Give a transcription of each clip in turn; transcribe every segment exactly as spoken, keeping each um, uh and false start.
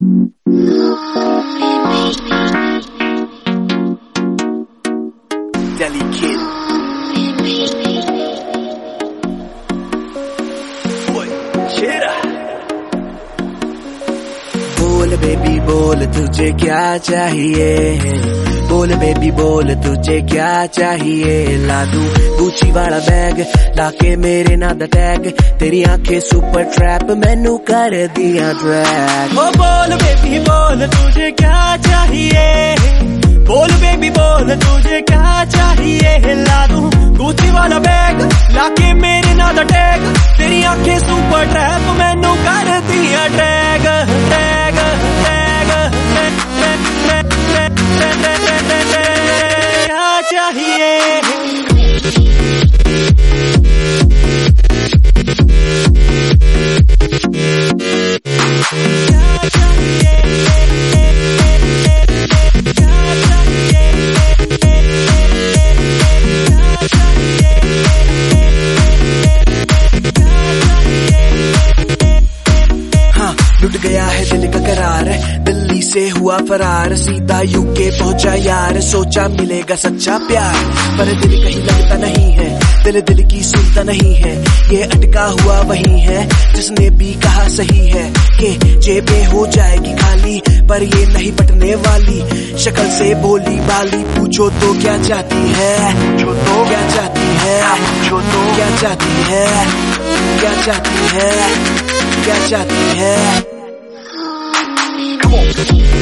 Deli Kid. Boy, Chera. बोल baby बोल तुझे क्या चाहिए, बोल बेबी बोल तुझे क्या चाहिए। ला दूं गुची वाला बैग लाके मेरे ना दा टैग, तेरी आंखें सुपर ट्रैप मैनू कर दिया ड्रैग। ओ बोल बेबी बोल तुझे क्या चाहिए, बोल बेबी बोल तुझे क्या चाहिए। ला दूं गुची वाला बैग लाके मेरे ना दा टैग, तेरी आंखें सुपर ट्रैप मैनू कर दिया ड्रैग ड्रैग ड्रैग। क्या चाहिए लुट गया है दिल का करार, दिल्ली से हुआ फरार, सीधा यूके पहुंचा यार, सोचा मिलेगा सच्चा प्यार। पर दिल कहीं लगता नहीं है, दिल दिल की सुनता नहीं है, ये अटका हुआ वही है जिसने भी कहा सही है कि जेबें हो जाएगी खाली, पर ये नहीं पटने वाली। शक्ल से बोली बाली पूछो तो क्या चाहती है, पूछो तो क्या चाहती है, पूछो तो क्या चाहती है, क्या चाहती है, क्या चाहती है। Come on.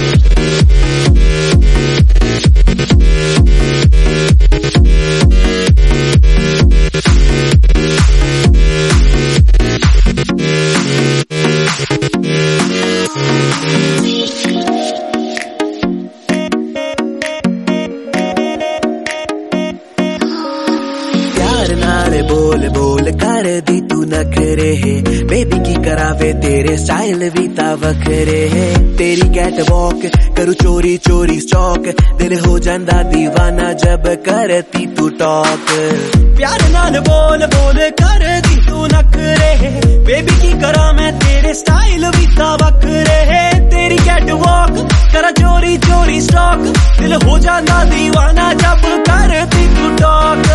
प्यार नाल बोल बोल कर दी तू नखरे है, बेबी की करावे तेरे स्टाइल भी ता वखरे है। तेरी कैट वॉक करू चोरी चोरी स्टॉक, दिल हो जांदा दीवाना जब करती तू टॉक। प्यार नाल बोल बोल कर दी तू नखरे है, बेबी की करा मैं तेरे स्टाइल भी ता वखरे है। तेरी कैट वॉक करा चोरी चोरी स्टॉक, दिल हो जांदा दीवाना जब करती तू टॉक।